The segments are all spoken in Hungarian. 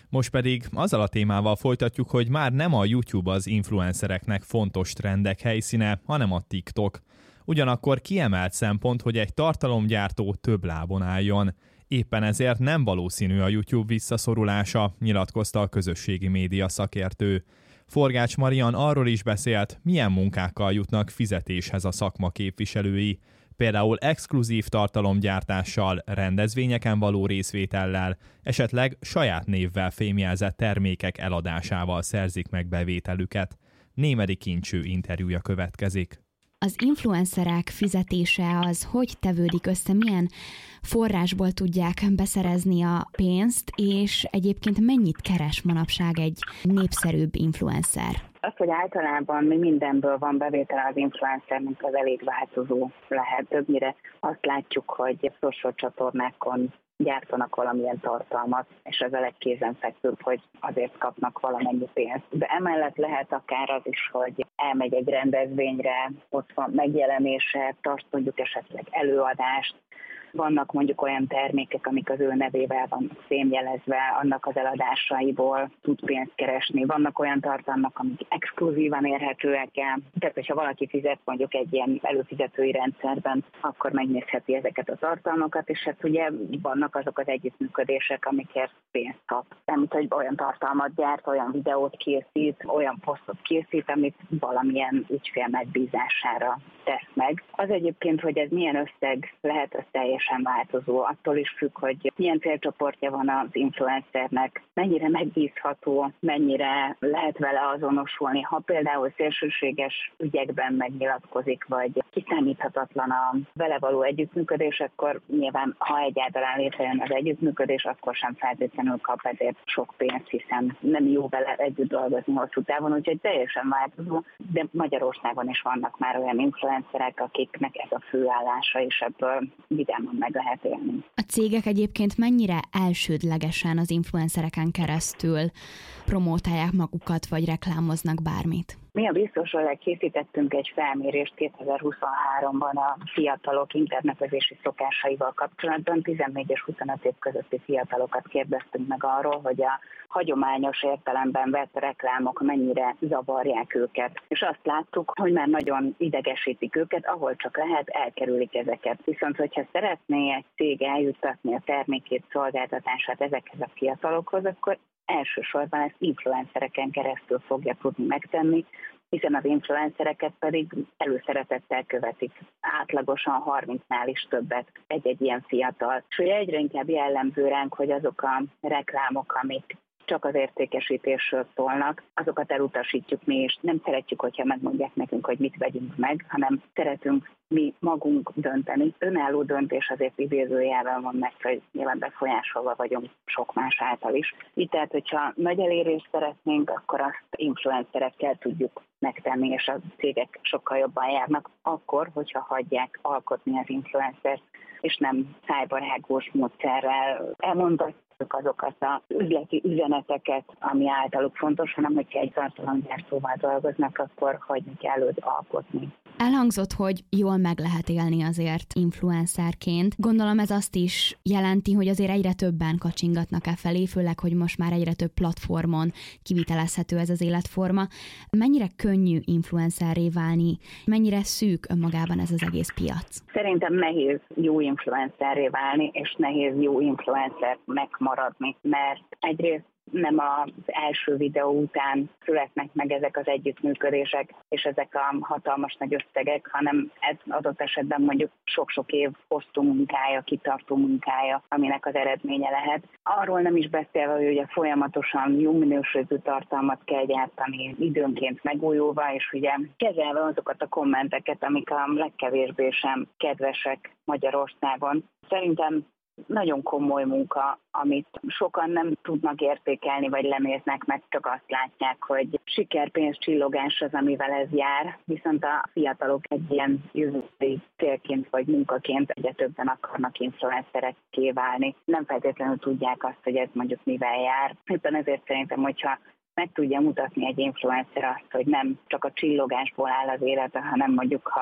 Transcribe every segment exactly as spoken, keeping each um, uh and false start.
Most pedig azzal a témával folytatjuk, hogy már nem a YouTube az influencereknek fontos trendek helyszíne, hanem a TikTok. Ugyanakkor kiemelt szempont, hogy egy tartalomgyártó több lábon álljon. Éppen ezért nem valószínű a YouTube visszaszorulása, nyilatkozta a közösségi média szakértő. Forgács Marian arról is beszélt, milyen munkákkal jutnak fizetéshez a szakma képviselői, például exkluzív tartalomgyártással, rendezvényeken való részvétellel, esetleg saját névvel fémjelzett termékek eladásával szerzik meg bevételüket. Némedi Kincső interjúja következik. Az influencerek fizetése az hogy tevődik össze, milyen forrásból tudják beszerezni a pénzt, és egyébként mennyit keres manapság egy népszerűbb influencer? Az, hogy általában mi mindenből van bevétele az influencernek, az elég változó lehet. Többnyire azt látjuk, hogy social csatornákon gyártanak valamilyen tartalmat, és ez a legkézenfekvőbb, hogy azért kapnak valamennyi pénzt. De emellett lehet akár az is, hogy elmegy egy rendezvényre, ott van megjelenése, tart mondjuk esetleg előadást, vannak mondjuk olyan termékek, amik az ő nevével van fémjelezve, annak az eladásaiból tud pénzt keresni. Vannak olyan tartalmak, amik exkluzívan érhetőek el. Tehát, hogyha valaki fizet mondjuk egy ilyen előfizetői rendszerben, akkor megnézheti ezeket a tartalmakat, és hát ugye vannak azok az együttműködések, amikért pénzt kap. Nem, hogy olyan tartalmat gyárt, olyan videót készít, olyan posztot készít, amit valamilyen ügyfél megbízására tesz meg. Az egyébként, hogy ez milyen összeg lehet, az teljesen változó. Attól is függ, hogy milyen célcsoportja van az influencernek, mennyire megbízható, mennyire lehet vele azonosulni. Ha például szélsőséges ügyekben megnyilatkozik, vagy kiszámíthatatlan a vele való együttműködés, akkor nyilván, ha egyáltalán létrejön az együttműködés, akkor sem feltétlenül kap ezért sok pénzt, hiszen nem jó vele együtt dolgozni hosszú távon, úgyhogy teljesen változó, de Magyarországon is vannak már olyan influencerek, akiknek ez a főállása, és ebből vidáman meg lehet élni. A cégek egyébként mennyire elsődlegesen az influencereken keresztül promótálják magukat, vagy reklámoznak bármit? Mi a biztosról készítettünk egy felmérést kétezer-huszonháromban a fiatalok internetezési szokásaival kapcsolatban. tizennégy és huszonöt év közötti fiatalokat kérdeztünk meg arról, hogy a hagyományos értelemben vett reklámok mennyire zavarják őket. És azt láttuk, hogy már nagyon idegesítik őket, ahol csak lehet, elkerülik ezeket. Viszont, hogyha szeretné egy cég eljuttatni a termékét, szolgáltatását ezekhez a fiatalokhoz, akkor elsősorban ezt influencereken keresztül fogja tudni megtenni, hiszen az influencereket pedig előszeretettel követik. Átlagosan harmincnál is többet egy-egy ilyen fiatal. És ugye egyre inkább jellemző ránk, hogy azok a reklámok, amik csak az értékesítésről szólnak, azokat elutasítjuk mi, és nem szeretjük, hogyha megmondják nekünk, hogy mit vegyünk meg, hanem szeretünk mi magunk dönteni. Önálló döntés azért idézőjelben van meg, hogy nyilván befolyásolva vagyunk sok más által is. Itt tehát, hogyha nagy elérést szeretnénk, akkor azt influencerekkel tudjuk megtenni, és a cégek sokkal jobban járnak akkor, hogyha hagyják alkotni az influencert, és nem szájbarágos módszerrel elmondatjuk azokat az üzleti üzeneteket, ami általuk fontos, hanem hogyha egy tartalomgyártóval dolgoznak, akkor hagyni kell őt alkotni. Elhangzott, hogy jól meg lehet élni azért influencerként. Gondolom ez azt is jelenti, hogy azért egyre többen kacsingatnak e felé, főleg, hogy most már egyre több platformon kivitelezhető ez az életforma. Mennyire könnyű influencerré válni? Mennyire szűk önmagában ez az egész piac? Szerintem nehéz jó influencerré válni, és nehéz jó influencer megmaradni, mert egyrészt nem az első videó után születnek meg ezek az együttműködések, és ezek a hatalmas nagy összegek, hanem ez adott esetben mondjuk sok-sok év hosszú munkája, kitartó munkája, aminek az eredménye lehet. Arról nem is beszélve, hogy ugye folyamatosan jó minőségű tartalmat kell gyártani, időnként megújulva, és ugye kezelve azokat a kommenteket, amik a legkevésbé sem kedvesek Magyarországon. Szerintem nagyon komoly munka, amit sokan nem tudnak értékelni, vagy lenéznek meg, csak azt látják, hogy sikerpénz csillogás az, amivel ez jár, viszont a fiatalok egy ilyen üzleti célként vagy munkaként egyre többen akarnak influencerekké válni. Nem feltétlenül tudják azt, hogy ez mondjuk mivel jár. Éppen ezért szerintem, hogyha meg tudja mutatni egy influencer azt, hogy nem csak a csillogásból áll az élete, hanem mondjuk ha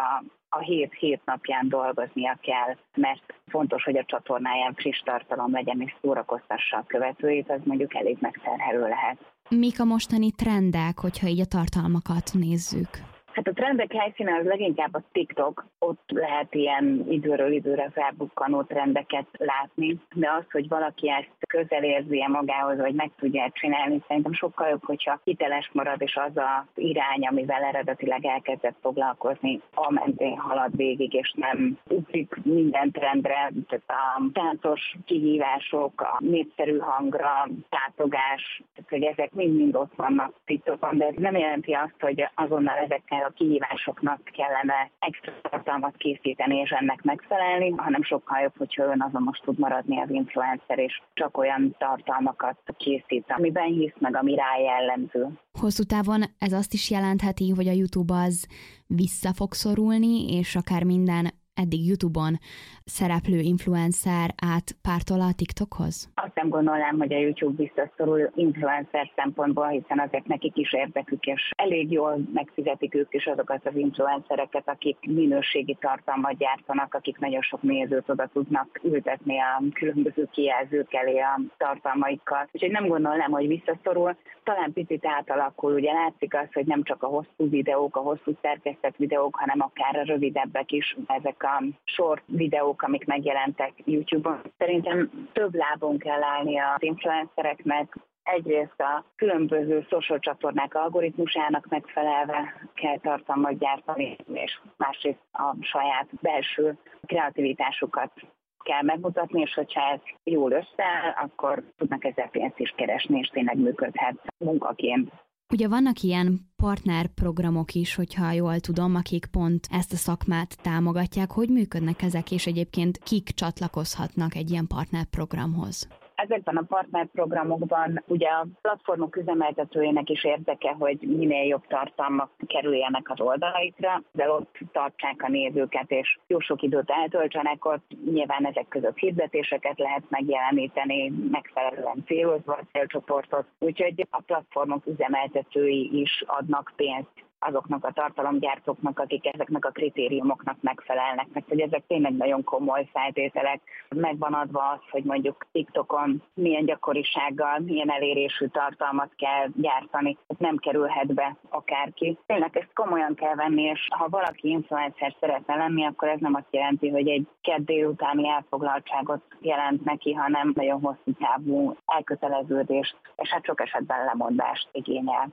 a hét hét napján dolgoznia kell, mert fontos, hogy a csatornáján friss tartalom legyen és szórakoztassa a követőit, az mondjuk elég megterhelő lehet. Mik a mostani trendek, hogyha így a tartalmakat nézzük? Hát a trendek helyszíne az leginkább a TikTok, ott lehet ilyen időről időre felbukkanó trendeket látni, de az, hogy valaki ezt közel érzi magához, vagy meg tudja csinálni, szerintem sokkal jobb, hogyha hiteles marad, és az az irány, amivel eredetileg elkezdett foglalkozni, amentén halad végig, és nem ugrik minden trendre, tehát a táncos kihívások, a népszerű hangra, tátogás, tehát hogy ezek mind-mind ott vannak TikTokon, de ez nem jelenti azt, hogy azonnal ezekkel a kihívásoknak kellene extra tartalmat készíteni és ennek megfelelni, hanem sokkal jobb, hogyha önazonos tud maradni az influencer, és csak olyan tartalmakat készít, amiben hisz meg, ami rá jellemző. Hosszú távon ez azt is jelentheti, hogy a YouTube az vissza fog szorulni, és akár minden eddig YouTube-on szereplő influencer átpártol a TikTokhoz? Azt nem gondolnám, hogy a YouTube visszaszorul influencer szempontból, hiszen azért nekik is érdekük, és elég jól megfizetik ők is azokat az influencereket, akik minőségi tartalmat gyártanak, akik nagyon sok nézőt oda tudnak ültetni a különböző kijelzők elé a tartalmaikkal. Úgyhogy nem gondolnám, hogy visszaszorul. Talán picit átalakul, ugye látszik az, hogy nem csak a hosszú videók, a hosszú szerkesztett videók, hanem akár a rövidebbek is, ezek a short videók, amik megjelentek YouTube-on. Szerintem több lábon kell állni az influencereknek. Egyrészt a különböző social csatornák algoritmusának megfelelve kell tartalmat gyártani, és másrészt a saját belső kreativitásukat kell megmutatni, és hogyha ez jól összeáll, akkor tudnak ezzel pénzt is keresni, és tényleg működhet munkaként. Ugye vannak ilyen partnerprogramok is, hogyha jól tudom, akik pont ezt a szakmát támogatják. Hogy működnek ezek, és egyébként kik csatlakozhatnak egy ilyen partnerprogramhoz? Ezekben a partnerprogramokban ugye a platformok üzemeltetőjének is érdeke, hogy minél jobb tartalmak kerüljenek az oldalaikra, de ott tartsák a nézőket, és jó sok időt eltöltsenek ott. Nyilván ezek között hirdetéseket lehet megjeleníteni, megfelelően célozva a célcsoportot. Úgyhogy a platformok üzemeltetői is adnak pénzt azoknak a tartalomgyártóknak, akik ezeknek a kritériumoknak megfelelnek, mert hogy ezek tényleg nagyon komoly feltételek. Megvan adva az, hogy mondjuk TikTokon milyen gyakorisággal, milyen elérésű tartalmat kell gyártani, ez nem kerülhet be akárki. Tényleg ezt komolyan kell venni, és ha valaki influencer szeretne lenni, akkor ez nem azt jelenti, hogy egy kedd délutáni elfoglaltságot jelent neki, hanem nagyon hosszú távú elköteleződést, és hát sok esetben lemondást igényel.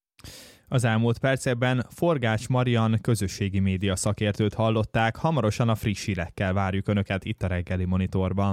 Az elmúlt percekben Forgács Marian közösségi média szakértőt hallották, hamarosan a friss hírekkel várjuk Önöket itt a Reggeli Monitorban.